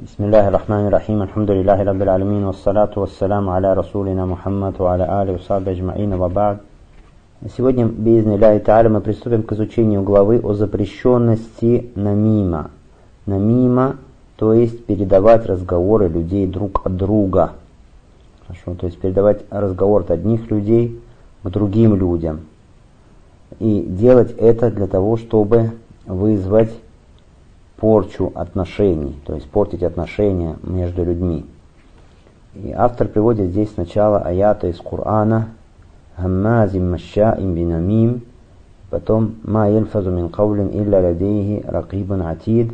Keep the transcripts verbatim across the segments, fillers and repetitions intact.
Бисмиллахи рахмани рахим, алхамдулиллахи раббил алямин, вассалату вассаляму аля расулина Мухаммад, ва аля али усаби аджмаина ва ба'д. Сегодня, би'изни-ллахи та'аля, мы приступим к изучению главы о запрещенности намима. Намима, то есть передавать разговоры людей друг от друга. Хорошо, то есть передавать разговор от одних людей к другим людям. И делать это для того, чтобы вызвать порчу отношений, то есть портить отношения между людьми. И автор приводит здесь сначала аята из Корана, «Хаммазим машша'им бинамим», потом «Ма ельфазу мин кавлин илля ладейхи ракибун атид»,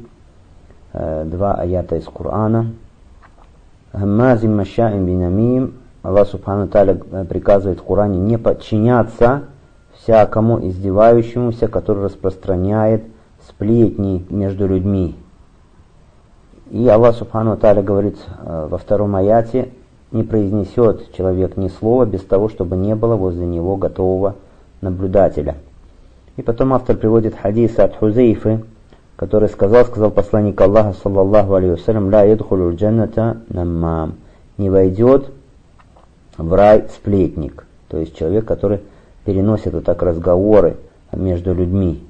два аята из Корана. «Хаммазим машша'им бинамим», Аллах Субхану Тааля приказывает в Коране не подчиняться всякому издевающемуся, который распространяет сплетни между людьми. И Аллах Субхану Тааля говорит э, во втором аяте: не произнесет человек ни слова без того, чтобы не было возле него готового наблюдателя. И потом автор приводит хадис от Хузейфы, который сказал, сказал посланник Аллаха, саллаллаху алейхи вассалям: «Ла ядхулюль джанната наммам», не войдет в рай сплетник, то есть человек, который переносит вот так разговоры между людьми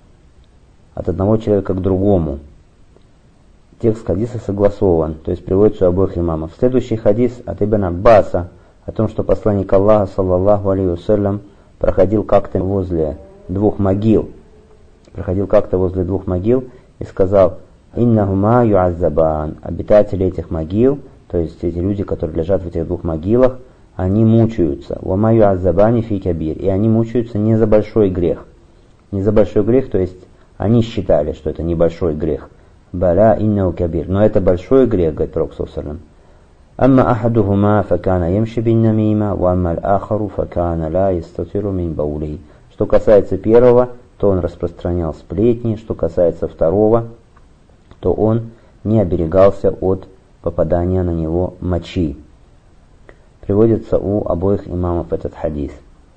от одного человека к другому. Текст хадиса согласован, то есть приводится у обоих имамов. Следующий хадис от Ибн Аббаса о том, что посланник Аллаха, саллаллаху алейхи вассалям, проходил как-то возле двух могил, проходил как-то возле двух могил и сказал: «Иннахума юаззабан», обитатели этих могил, то есть эти люди, которые лежат в этих двух могилах, они мучаются. «Вама юаззабани фи кабир», и они мучаются не за большой грех. Не за большой грех, то есть они считали, что это небольшой грех. «Бала иннау кабир», но это большой грех, говорит Пророк саллаллаху алейхи ва саллям. «Амма ахадухума факана ямши бин намима, ва амма аль-ахару факана ла ястатиру мин баулихи». Что касается первого, то он распространял сплетни, что касается второго, то он не оберегался от попадания на него мочи. Приводится у обоих имамов этот хадис.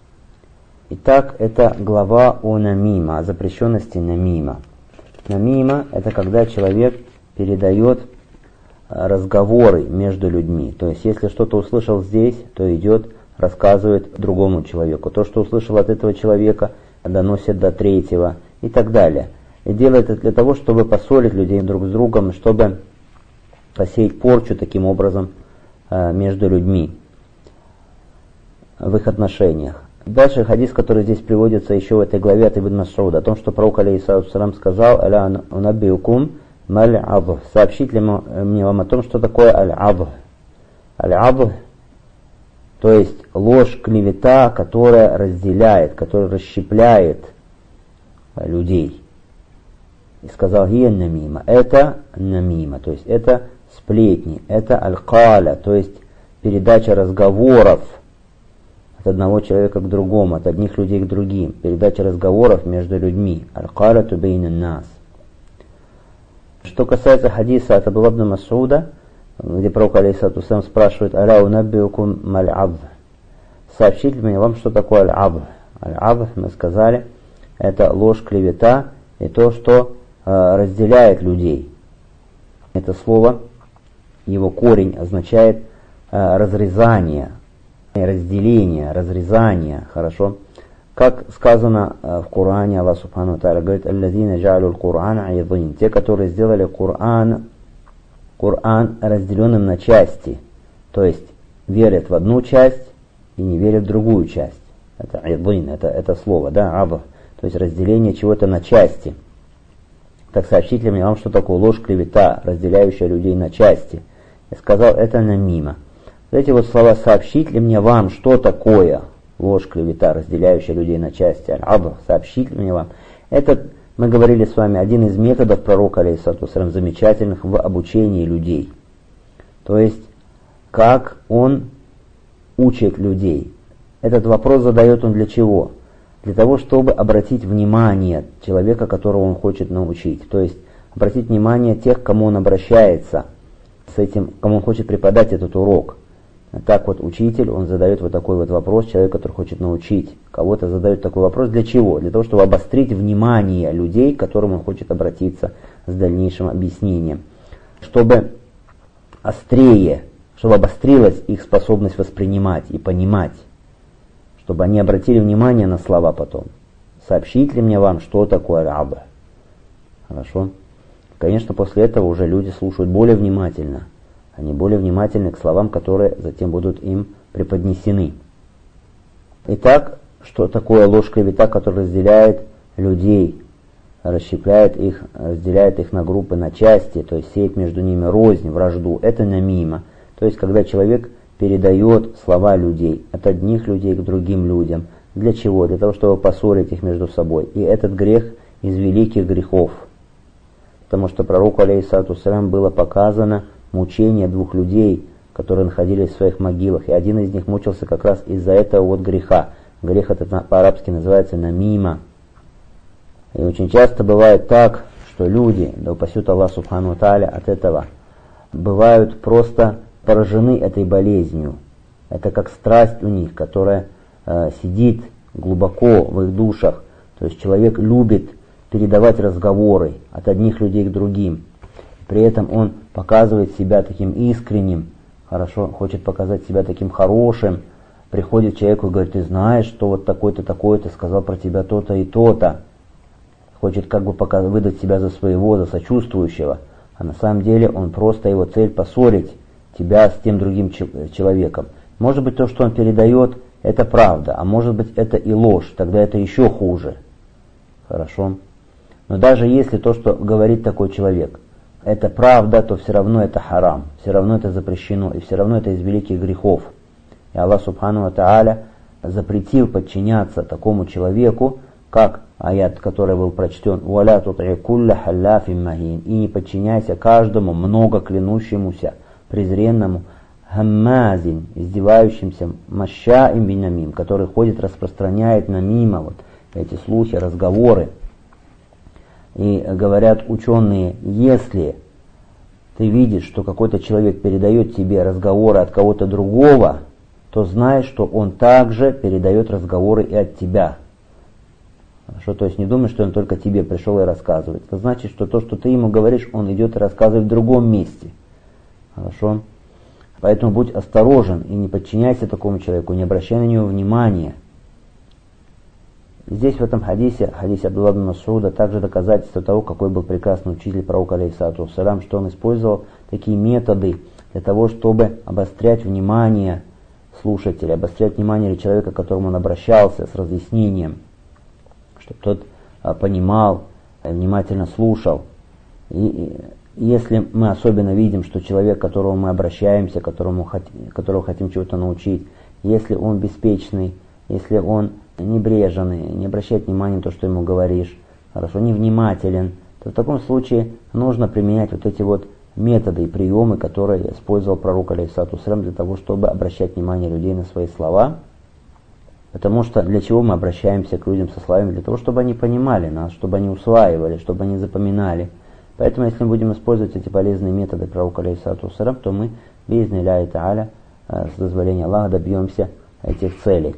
Итак, это глава о намима, о запрещенности намима. Намима – это когда человек передает разговоры между людьми. То есть, если что-то услышал здесь, то идет, рассказывает другому человеку. То, что услышал от этого человека, доносит до третьего и так далее. И делает это для того, чтобы поссорить людей друг с другом, чтобы посеять порчу таким образом между людьми в их отношениях. Дальше хадис, который здесь приводится еще в этой главе от Ибн Мас'уда, о том, что пророк алейхиссалям сказал: «Аля унаббиукум маль-адх», сообщить ли мне вам о том, что такое аль-адх. Аль-адх, то есть ложь, клевета, которая разделяет, которая расщепляет людей. И сказал: «Хия намима», это намима, то есть это сплетни, это аль-каля, то есть передача разговоров от одного человека к другому, от одних людей к другим, передача разговоров между людьми. Аль-каляту бейнан нас. Что касается хадиса от Абдулла ибн Мас'уда, где пророк алейхиссалату вассалям спрашивает: «Аля унаббиукум маль-адх», сообщить ли мне вам, что такое аль-адх. Аль-адх, мы сказали, это ложь, клевета и то, что э, разделяет людей. Это слово, его корень означает э, разрезание, разделение, разрезание, хорошо. Как сказано в Коране, Аллах Субхану ва Тааля говорит: «Аллазина джа'алю аль-Кур'ана айдин», те, которые сделали Коран, Коран разделенным на части, то есть верят в одну часть и не верят в другую часть. Это айдин, это, это слово, да, адх, то есть разделение чего-то на части. Так сообщить ли мне вам, что такое ложь, клевета, разделяющая людей на части? Я сказал: это намима. Эти вот слова: сообщить ли мне вам, что такое ложь, клевета, разделяющая людей на части, аль-адх, сообщить ли мне вам. Это, мы говорили с вами, один из методов пророка, алейхиссалату вассалям, замечательных в обучении людей. То есть, как он учит людей. Этот вопрос задает он для чего? Для того, чтобы обратить внимание человека, которого он хочет научить. То есть, обратить внимание тех, к кому он обращается, с этим, кому он хочет преподать этот урок. Так вот, учитель, он задает вот такой вот вопрос, человек, который хочет научить. Кого-то задает такой вопрос. Для чего? Для того, чтобы обострить внимание людей, к которым он хочет обратиться с дальнейшим объяснением. Чтобы острее, чтобы обострилась их способность воспринимать и понимать, чтобы они обратили внимание на слова потом. Сообщить ли мне вам, что такое раб? Хорошо. Конечно, после этого уже люди слушают более внимательно. Они более внимательны к словам, которые затем будут им преподнесены. Итак, что такое ложь, клевета, которая разделяет людей, расщепляет их, разделяет их на группы, на части, то есть сеет между ними рознь, вражду. Это намима. То есть, когда человек передает слова людей от одних людей к другим людям. Для чего? Для того, чтобы поссорить их между собой. И этот грех из великих грехов. Потому что пророку, алейхиссалату вассалям, было показано мучение двух людей, которые находились в своих могилах. И один из них мучился как раз из-за этого вот греха. Грех этот по-арабски называется намима. И очень часто бывает так, что люди, да упасет Аллах субхану ва тааля от этого, бывают просто поражены этой болезнью. Это как страсть у них, которая э, сидит глубоко в их душах. То есть человек любит передавать разговоры от одних людей к другим. При этом он показывает себя таким искренним, хорошо, хочет показать себя таким хорошим. Приходит к человеку и говорит: ты знаешь, что вот такой-то, такой-то сказал про тебя то-то и то-то. Хочет как бы показать, выдать себя за своего, за сочувствующего. А на самом деле он просто, его цель поссорить тебя с тем другим человеком. Может быть, то, что он передает, это правда, а может быть, это и ложь, тогда это еще хуже. Хорошо? Но даже если то, что говорит такой человек, это правда, то все равно это харам, все равно это запрещено, и все равно это из великих грехов. И Аллах субхану ва тааля запретил подчиняться такому человеку, как аят, который был прочтен: «Валя тут'i кулля халляфин махин», и не подчиняйся каждому много клянущемуся, презренному, хаммазин, издевающимся, машаим бинамим, который ходит, распространяет намима, вот эти слухи, разговоры. И говорят ученые, если ты видишь, что какой-то человек передает тебе разговоры от кого-то другого, то знай, что он также передает разговоры и от тебя. Хорошо, то есть не думай, что он только тебе пришел и рассказывает. Это значит, что то, что ты ему говоришь, он идет и рассказывает в другом месте. Хорошо? Поэтому будь осторожен и не подчиняйся такому человеку, не обращай на него внимания. Здесь в этом хадисе, хадисе Абдулла ибн Мас'уда, также доказательство того, какой был прекрасный учитель пророка, алейхиссалату вассалям, что он использовал такие методы для того, чтобы обострять внимание слушателя, обострять внимание человека, к которому он обращался с разъяснением, чтобы тот а, понимал, внимательно слушал. И, и если мы особенно видим, что человек, к которому мы обращаемся, которому хотим, которого хотим чего-то научить, если он беспечный, если он небрежный, не обращает внимания на то, что ему говоришь, хорошо, невнимателен, то в таком случае нужно применять вот эти вот методы и приемы, которые использовал пророк, алейхиссалату вассалям, для того, чтобы обращать внимание людей на свои слова. Потому что для чего мы обращаемся к людям со словами? Для того, чтобы они понимали нас, чтобы они усваивали, чтобы они запоминали. Поэтому, если мы будем использовать эти полезные методы пророка, алейхиссалату вассалям, то мы, би'изни Аллахи та'аля, с дозволения Аллаха, добьемся этих целей.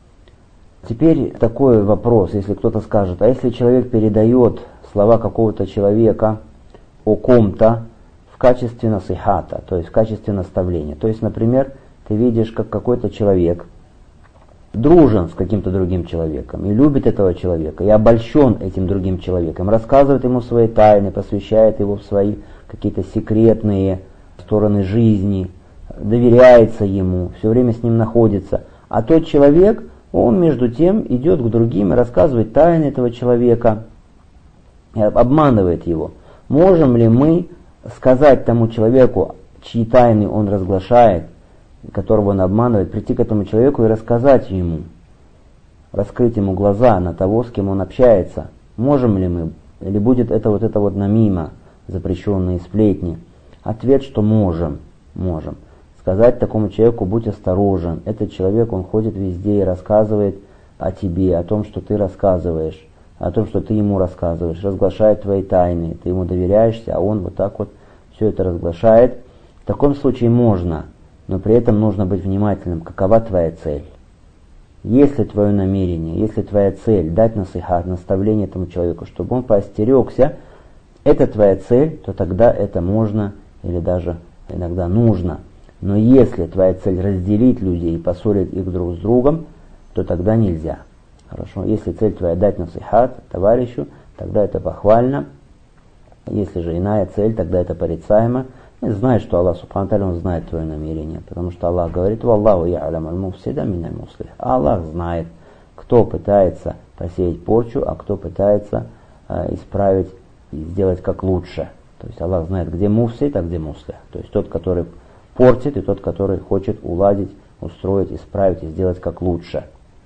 Теперь такой вопрос, если кто-то скажет: а если человек передает слова какого-то человека о ком-то в качестве насихата, то есть в качестве наставления. То есть, например, ты видишь, как какой-то человек дружен с каким-то другим человеком и любит этого человека, и обольщен этим другим человеком, рассказывает ему свои тайны, посвящает его в свои какие-то секретные стороны жизни, доверяется ему, все время с ним находится. А тот человек, он между тем идет к другим и рассказывает тайны этого человека, обманывает его. Можем ли мы сказать тому человеку, чьи тайны он разглашает, которого он обманывает, прийти к этому человеку и рассказать ему, раскрыть ему глаза на того, с кем он общается? Можем ли мы? Или будет это вот это вот намима, запрещенные сплетни? Ответ, что можем, можем. Сказать такому человеку: будь осторожен, этот человек, он ходит везде и рассказывает о тебе, о том, что ты рассказываешь, о том, что ты ему рассказываешь, разглашает твои тайны, ты ему доверяешься, а он вот так вот все это разглашает. В таком случае можно, но при этом нужно быть внимательным, какова твоя цель. Если твое намерение, если твоя цель дать насихат, наставление этому человеку, чтобы он поостерегся, это твоя цель, то тогда это можно или даже иногда нужно. Но если твоя цель разделить людей и поссорить их друг с другом, то тогда нельзя. Хорошо? Если цель твоя дать насихат товарищу, тогда это похвально. Если же иная цель, тогда это порицаемо. И знай, что Аллах Субхану ва Тааля, Он знает твое намерение. Потому что Аллах говорит: «Валлаху я'ляму аль-муфсида миналь муслих». Аллах знает, кто пытается посеять порчу, а кто пытается э, исправить и сделать как лучше. То есть Аллах знает, где муфсид, а где муслих. То есть тот, который портит, и тот, который хочет уладить, устроить, исправить и сделать как лучше.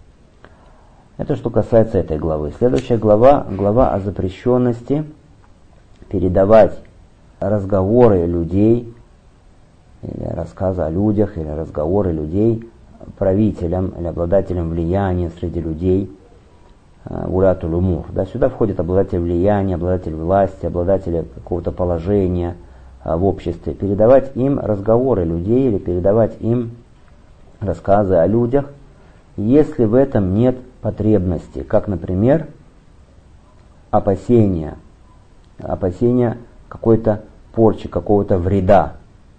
Это что касается этой главы. Следующая глава, глава о запрещенности передавать разговоры людей, или рассказы о людях, или разговоры людей правителям или обладателям влияния среди людей, улятуль умур. Да, сюда входит обладатель влияния, обладатель власти, обладатель какого-то положения в обществе. Передавать им разговоры людей или передавать им рассказы о людях, если в этом нет потребности, как, например, опасения, опасения какой-то порчи, какого-то вреда.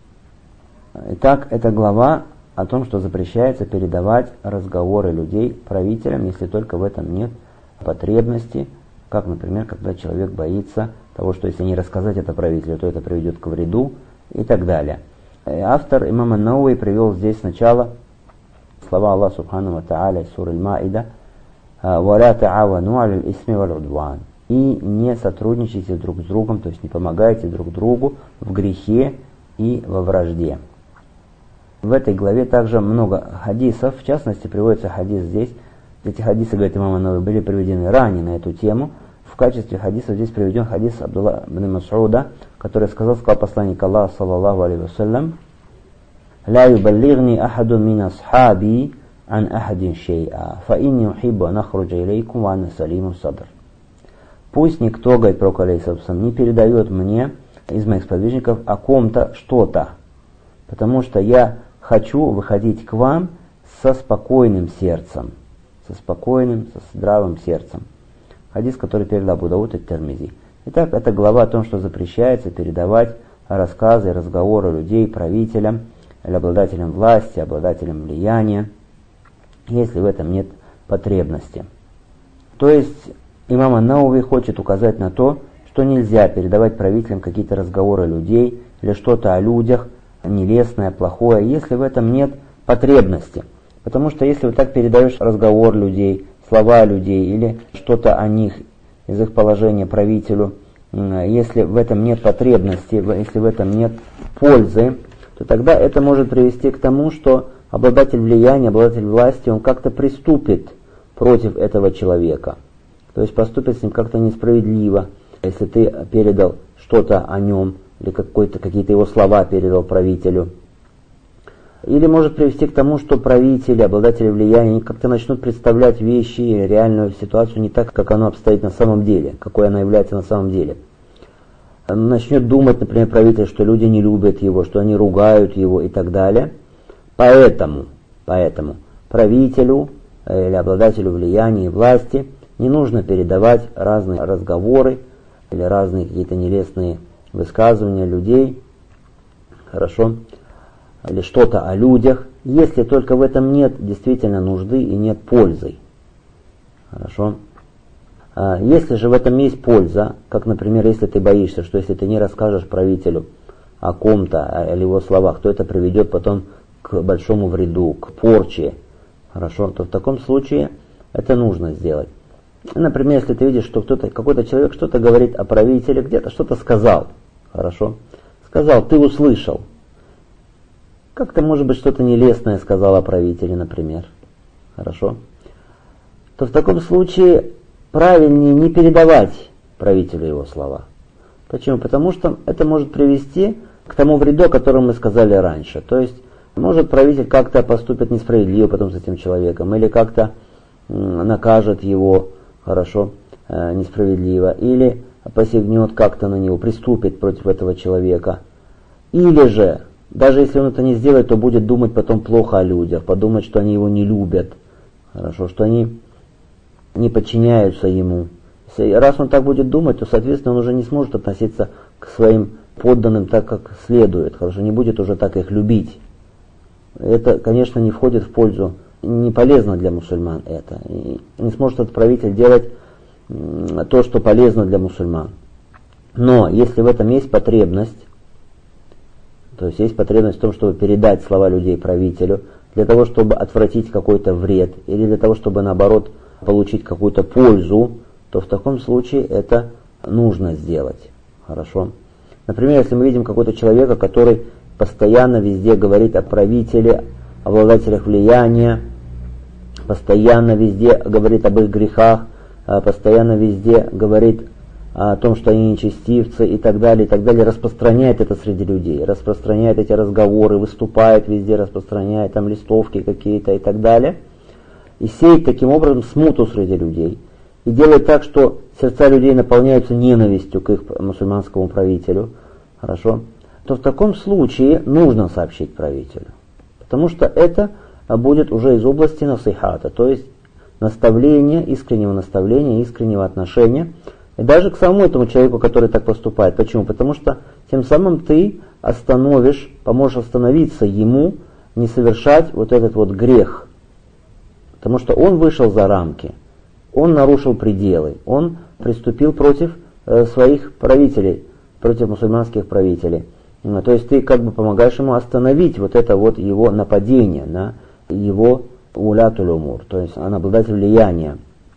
Итак, эта глава о том, что запрещается передавать разговоры людей правителям, если только в этом нет потребности, как, например, когда человек боится того, что если не рассказать это правителю, то это приведет к вреду и так далее. И автор имам ан-Науи привел здесь сначала слова Аллаха Субхану ва Тааля из суры Аль-Маида: «Валя та'авану аля исми валь удван». И не сотрудничайте друг с другом, то есть не помогайте друг другу в грехе и во вражде. В этой главе также много хадисов, в частности приводится хадис здесь. Эти хадисы, говорит имам ан-Науи, были приведены ранее на эту тему. В качестве хадиса здесь приведен хадис Абдулла ибн Мас'уда, который сказал, сказал посланник Аллаха, саллаллаху алейхи вассалям: «Ла юбаллигни ахаду мин асхаби ан ахадин шей'a, фа инни ухиббу ан ахруджа илейкум ва анна салиму садр». Пусть никто, говорит пророк алейхиссалям, не передает мне из моих сподвижников о ком-то что-то, потому что я хочу выходить к вам со спокойным сердцем, со спокойным, со здравым сердцем. Хадис, который передал Абу Дауд ат-Тирмизи. Итак, это глава о том, что запрещается передавать рассказы, разговоры людей правителям или обладателям власти, обладателям влияния, если в этом нет потребности. То есть имам ан-Науи хочет указать на то, что нельзя передавать правителям какие-то разговоры людей или что-то о людях, нелестное, плохое, если в этом нет потребности. Потому что если вот так передаешь разговор людей, слова людей или что-то о них из их положения правителю, если в этом нет потребности, если в этом нет пользы, то тогда это может привести к тому, что обладатель влияния, обладатель власти, он как-то приступит против этого человека. То есть поступит с ним как-то несправедливо, если ты передал что-то о нем, или какой-то, какие-то его слова передал правителю. Или может привести к тому, что правители, обладатели влияния как-то начнут представлять вещи и реальную ситуацию не так, как оно обстоит на самом деле, какой она является на самом деле. Начнет думать, например, правитель, что люди не любят его, что они ругают его и так далее. Поэтому, поэтому правителю или обладателю влияния и власти не нужно передавать разные разговоры или разные какие-то нелестные высказывания людей, хорошо, или что-то о людях, если только в этом нет действительно нужды и нет пользы. Хорошо. Если же в этом есть польза, как, например, если ты боишься, что если ты не расскажешь правителю о ком-то или его словах, то это приведет потом к большому вреду, к порче, хорошо, то в таком случае это нужно сделать. Например, если ты видишь, что кто-то, какой-то человек что-то говорит о правителе, где-то что-то сказал, хорошо, сказал, ты услышал, как-то, может быть, что-то нелестное сказал о правителе, например, хорошо, то в таком случае правильнее не передавать правителю его слова. Почему? Потому что это может привести к тому вреду, о котором мы сказали раньше. То есть, может правитель как-то поступит несправедливо потом с этим человеком, или как-то накажет его, хорошо, несправедливо, или посягнет как-то на него, приступит против этого человека. Или же, даже если он это не сделает, то будет думать потом плохо о людях, подумать, что они его не любят, хорошо, что они не подчиняются ему. Раз он так будет думать, то, соответственно, он уже не сможет относиться к своим подданным так, как следует, хорошо, не будет уже так их любить. Это, конечно, не входит в пользу, не полезно для мусульман это. И не сможет этот правитель делать то, что полезно для мусульман. Но если в этом есть потребность, то есть есть потребность в том, чтобы передать слова людей правителю, для того, чтобы отвратить какой-то вред, или для того, чтобы, наоборот, получить какую-то пользу, то в таком случае это нужно сделать. Хорошо? Например, если мы видим какого-то человека, который постоянно везде говорит о правителе, обладателях влияния, постоянно везде говорит об их грехах, постоянно везде говорит о том, что они нечестивцы и так далее, и так далее, распространяет это среди людей, распространяет эти разговоры, выступает везде, распространяет там листовки какие-то и так далее, и сеет таким образом смуту среди людей, и делает так, что сердца людей наполняются ненавистью к их мусульманскому правителю, хорошо, то в таком случае нужно сообщить правителю, потому что это будет уже из области насихата, то есть наставления, искреннего наставления, искреннего отношения, и даже к самому этому человеку, который так поступает. Почему? Потому что тем самым ты остановишь, поможешь остановиться ему, не совершать вот этот вот грех. Потому что он вышел за рамки, он нарушил пределы, он приступил против э, своих правителей, против мусульманских правителей. То есть ты как бы помогаешь ему остановить вот это вот его нападение на его улятуль умур, то есть он обладатель влияния.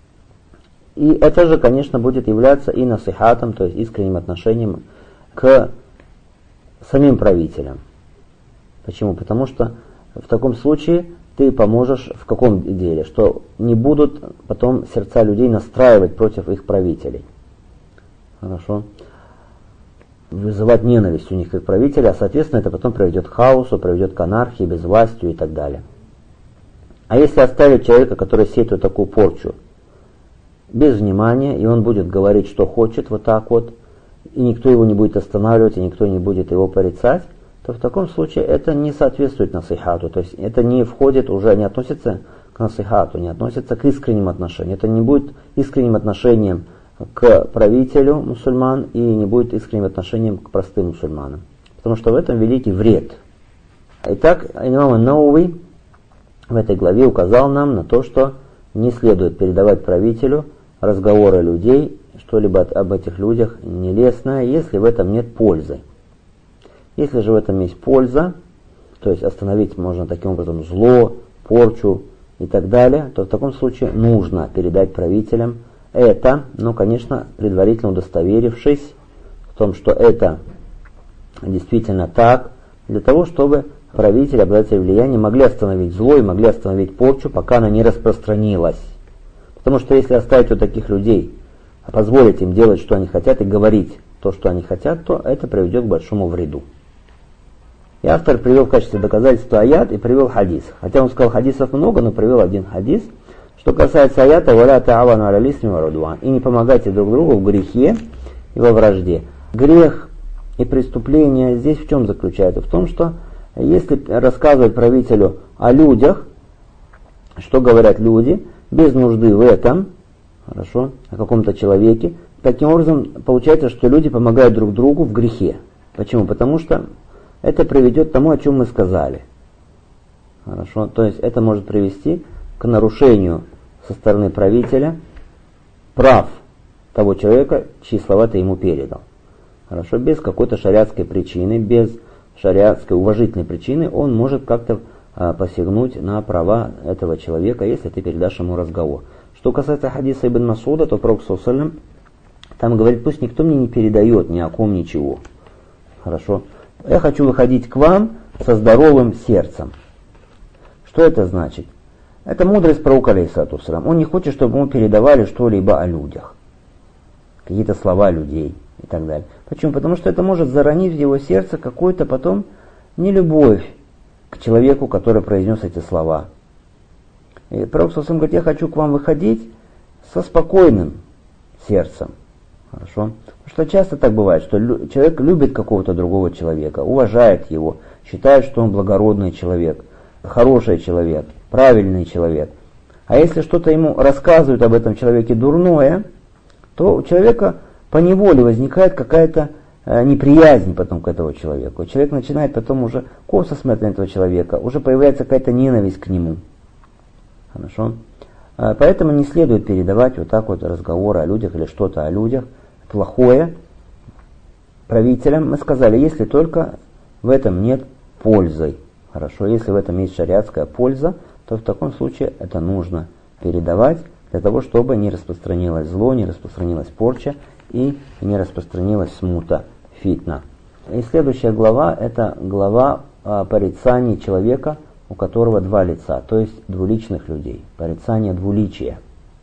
И это же, конечно, будет являться и насихатом, то есть искренним отношением к самим правителям. Почему? Потому что в таком случае ты поможешь в каком деле? Что не будут потом сердца людей настраивать против их правителей. Хорошо? Вызывать ненависть у них к их правителя, а соответственно это потом приведет к хаосу, приведет к анархии, безвластию и так далее. А если оставить человека, который сеет такую порчу, без внимания, и он будет говорить, что хочет, вот так вот, и никто его не будет останавливать, и никто не будет его порицать, то в таком случае это не соответствует насихату, то есть это не входит уже, не относится к насихату, не относится к искренним отношениям, это не будет искренним отношением к правителю мусульман и не будет искренним отношением к простым мусульманам, потому что в этом великий вред. Итак, имам ан-Науви в этой главе указал нам на то, что не следует передавать правителю разговоры людей, что-либо об этих людях нелестное, если в этом нет пользы. Если же в этом есть польза, то есть остановить можно таким образом зло, порчу и так далее, то в таком случае нужно передать правителям это, но, конечно, предварительно удостоверившись в том, что это действительно так, для того, чтобы правители, обладатели влияния могли остановить зло и могли остановить порчу, пока она не распространилась. Потому что если оставить вот таких людей, позволить им делать, что они хотят, и говорить то, что они хотят, то это приведет к большому вреду. И автор привел в качестве доказательства аят и привел хадис. Хотя он сказал хадисов много, но привел один хадис. Что касается аята, «Валя та'авану аля лисми ва рудван», и не помогайте друг другу в грехе и во вражде. Грех и преступление здесь в чем заключается? В том, что если рассказывать правителю о людях, что говорят люди, без нужды в этом, хорошо, о каком-то человеке, таким образом получается, что люди помогают друг другу в грехе. Почему? Потому что это приведет к тому, о чем мы сказали. Хорошо, то есть это может привести к нарушению со стороны правителя прав того человека, чьи слова ты ему передал. Хорошо, без какой-то шариатской причины, без шариатской уважительной причины он может как-то а, посягнуть на права этого человека, если ты передашь ему разговор. Что касается хадиса Ибн Масуда, то Пророк саллаллаху алейхи ва саллям там говорит: пусть никто мне не передает ни о ком ничего. Хорошо. Я хочу выходить к вам со здоровым сердцем. Что это значит? Это мудрость пророка алейхиссалату вассалям. Он не хочет, чтобы ему передавали что-либо о людях, какие-то слова людей и так далее. Почему? Потому что это может заронить в его сердце какую-то потом нелюбовь к человеку, который произнес эти слова. И пророк саллаллаху алейхи ва саллям говорит: я хочу к вам выходить со спокойным сердцем. Хорошо? Потому что часто так бывает, что лю- человек любит какого-то другого человека, уважает его, считает, что он благородный человек, хороший человек, правильный человек. А если что-то ему рассказывают об этом человеке дурное, то у человека поневоле возникает какая-то неприязнь потом к этому человеку. Человек начинает потом уже косо смотреть на этого человека, уже появляется какая-то ненависть к нему. Хорошо? Поэтому не следует передавать вот так вот разговоры о людях или что-то о людях плохое правителям. Мы сказали, если только в этом нет пользы. Хорошо, если в этом есть шариатская польза, то в таком случае это нужно передавать для того, чтобы не распространилось зло, не распространилась порча и не распространилась смута, фитна. И следующая глава – это глава о порицании человека, у которого два лица, то есть двуличных людей, порицание двуличия.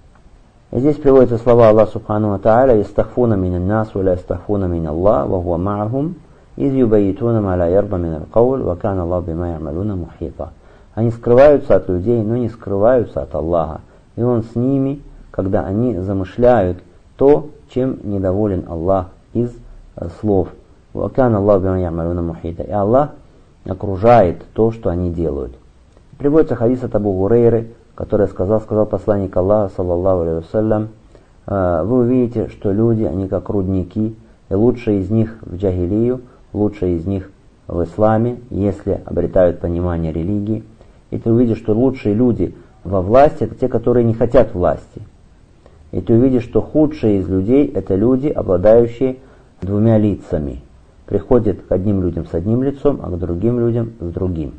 И здесь приводятся слова Аллаха Субхану ва Тааля: «Истахфуна мин нас, ва ла истахфуна мин Аллах, ва хуа ма'ахум, из юбаитуна ма ла ярба мин аль-кауль, ва кана Аллах бима я'малуна мухита». Они скрываются от людей, но не скрываются от Аллаха. И Он с ними, когда они замышляют то, чем недоволен Аллах из слов. «Ва кана Аллах бима я'малуна мухита». И Аллах окружает то, что они делают. Приводится хадис от Абу Гурейры, который сказал, сказал посланник Аллаха, саллаллаху алейхи вассалям: вы увидите, что люди, они как рудники, и лучшие из них в джахилию, лучшие из них в исламе, если обретают понимание религии. И ты увидишь, что лучшие люди во власти — это те, которые не хотят власти. И ты увидишь, что худшие из людей — это люди, обладающие двумя лицами. Приходят к одним людям с одним лицом, а к другим людям с другим.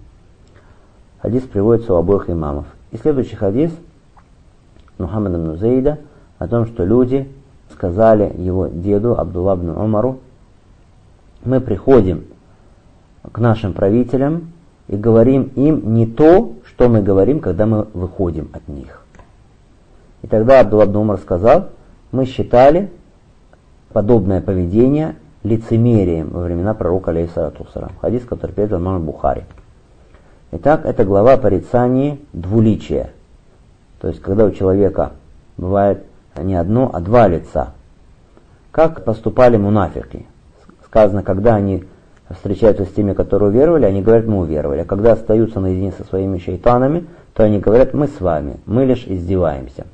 Хадис приводится у обоих имамов. И следующий хадис Мухаммада ибн Зейда о том, что люди сказали его деду Абдулла ибн Умару: мы приходим к нашим правителям и говорим им не то, что мы говорим, когда мы выходим от них. И тогда Абдулла ибн Умар сказал: мы считали подобное поведение лицемерием во времена пророка алейхиссалату вассалям. Хадис, который передал имам Бухари. Итак, это глава о порицании двуличия. То есть, когда у человека бывает не одно, а два лица. Как поступали мунафики? Сказано, когда они встречаются с теми, которые уверовали, они говорят: мы уверовали. А когда остаются наедине со своими шайтанами, то они говорят: мы с вами, мы лишь издеваемся.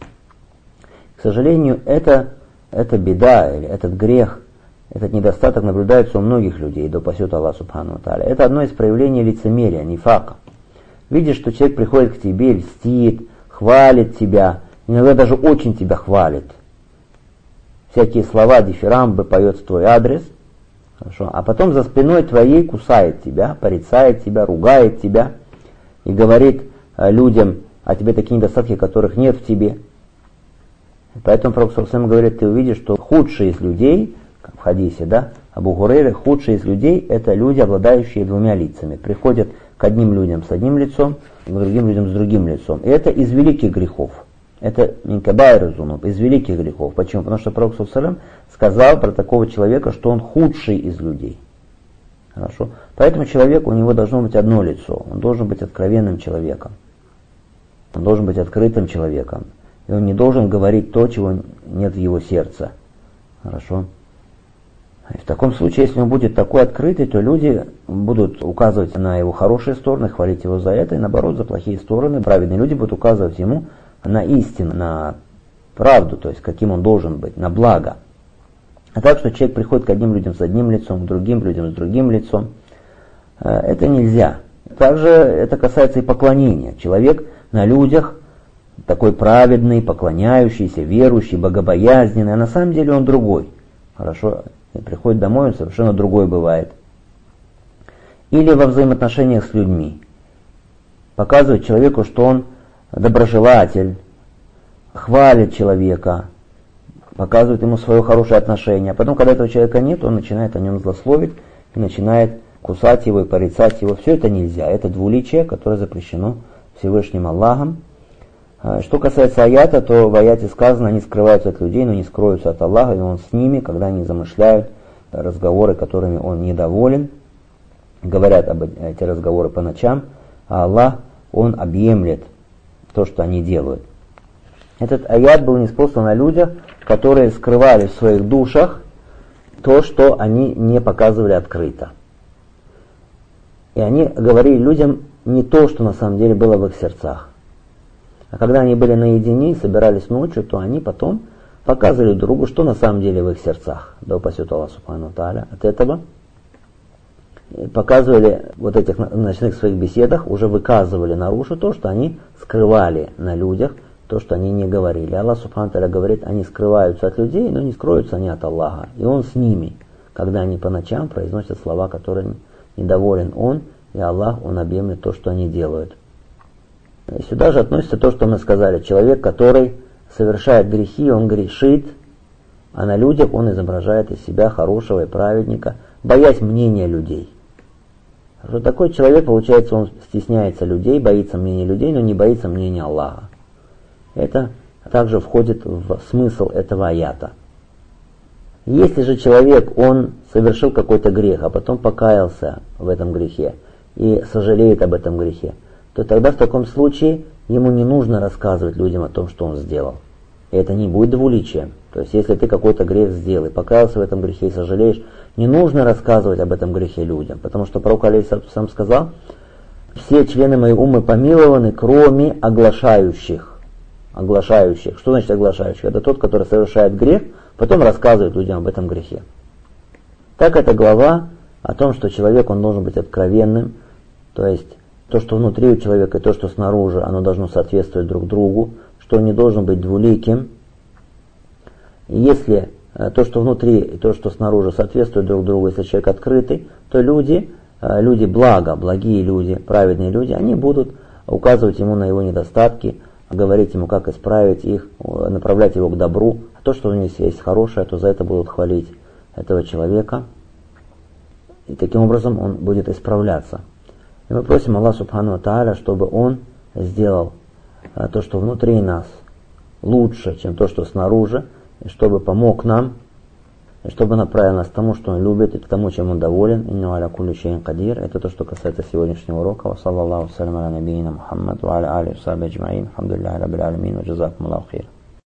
К сожалению, это, это беда, или этот грех, этот недостаток наблюдается у многих людей, да упасет Аллах Субхану ва Тааля. Это одно из проявлений лицемерия, нифака. Видишь, что человек приходит к тебе, льстит, хвалит тебя, иногда даже очень тебя хвалит. Всякие слова, дифирамбы поет в твой адрес, хорошо, а потом за спиной твоей кусает тебя, порицает тебя, ругает тебя и говорит людям о тебе такие недостатки, которых нет в тебе. Поэтому Пророк саллаллаху алейхи ва саллям говорит: ты увидишь, что худшие из людей, как в хадисе, да, Абу Гурейры, худшие из людей — это люди, обладающие двумя лицами. Приходят к одним людям с одним лицом, к другим людям с другим лицом. И это из великих грехов. Это минкабайр зунуб, из великих грехов. Почему? Потому что Пророк саллаллаху алейхи ва саллям сказал про такого человека, что он худший из людей. Хорошо? Поэтому человек, у него должно быть одно лицо. Он должен быть откровенным человеком. Он должен быть открытым человеком. И он не должен говорить то, чего нет в его сердце. Хорошо? И в таком случае, если он будет такой открытый, то люди будут указывать на его хорошие стороны, хвалить его за это, и наоборот, за плохие стороны. Праведные люди будут указывать ему на истину, на правду, то есть каким он должен быть, на благо. А так, что человек приходит к одним людям с одним лицом, к другим людям с другим лицом, это нельзя. Также это касается и поклонения. Человек на людях такой праведный, поклоняющийся, верующий, богобоязненный, а на самом деле он другой. Хорошо? И приходит домой, он совершенно другой бывает. Или во взаимоотношениях с людьми. Показывает человеку, что он доброжелатель, хвалит человека, показывает ему свое хорошее отношение. А потом, когда этого человека нет, он начинает о нем злословить и начинает кусать его и порицать его. Все это нельзя. Это двуличие, которое запрещено Всевышним Аллахом. Что касается аята, то в аяте сказано: они скрываются от людей, но не скроются от Аллаха, и Он с ними, когда они замышляют разговоры, которыми Он недоволен, говорят об эти разговоры по ночам, а Аллах, Он объемлет то, что они делают. Этот аят был ниспослан на людях, которые скрывали в своих душах то, что они не показывали открыто. И они говорили людям не то, что на самом деле было в их сердцах. А когда они были наедине и собирались ночью, то они потом показывали друг другу, что на самом деле в их сердцах. Да упасет Аллах Субхану ва Тааля от этого. Показывали вот этих ночных своих беседах, уже выказывали наружу то, что они скрывали на людях, то, что они не говорили. Аллах Субхану ва Тааля говорит, они скрываются от людей, но не скроются они от Аллаха. И Он с ними, когда они по ночам произносят слова, которые недоволен Он, и Аллах, Он объемлет то, что они делают. И сюда же относится то, что мы сказали. Человек, который совершает грехи, он грешит, а на людях он изображает из себя хорошего и праведника, боясь мнения людей. Что такой человек, получается, он стесняется людей, боится мнения людей, но не боится мнения Аллаха. Это также входит в смысл этого аята. Если же человек, он совершил какой-то грех, а потом покаялся в этом грехе и сожалеет об этом грехе, то тогда в таком случае ему не нужно рассказывать людям о том, что он сделал. И это не будет двуличием. То есть, если ты какой-то грех сделал и покаялся в этом грехе и сожалеешь, не нужно рассказывать об этом грехе людям. Потому что пророк алейхиссалату вассалям сказал, все члены моей уммы помилованы, кроме оглашающих. Оглашающих. Что значит оглашающих? Это тот, который совершает грех, потом рассказывает людям об этом грехе. Так эта глава о том, что человек, он должен быть откровенным, то есть то, что внутри у человека и то, что снаружи, оно должно соответствовать друг другу, что он не должен быть двуликим. И если то, что внутри и то, что снаружи соответствует друг другу, если человек открытый, то люди, люди блага, благие люди, праведные люди, они будут указывать ему на его недостатки, говорить ему, как исправить их, направлять его к добру. А то, что у них есть хорошее, то за это будут хвалить этого человека. И таким образом он будет исправляться. И мы просим Аллаха Субхану ва Тааля, чтобы Он сделал то, что внутри нас, лучше, чем то, что снаружи, и чтобы помог нам, и чтобы направил нас к тому, что Он любит, и к тому, чем Он доволен. Инна аля кулли шейин кадир. Это то, что касается сегодняшнего урока. Ва саллаллаху салям аля набийина Мухаммад ва аля алихи ва сахбихи аджмаин. Алхамдулиллахи раббил алямин. Ва джазакумуллаху хейран.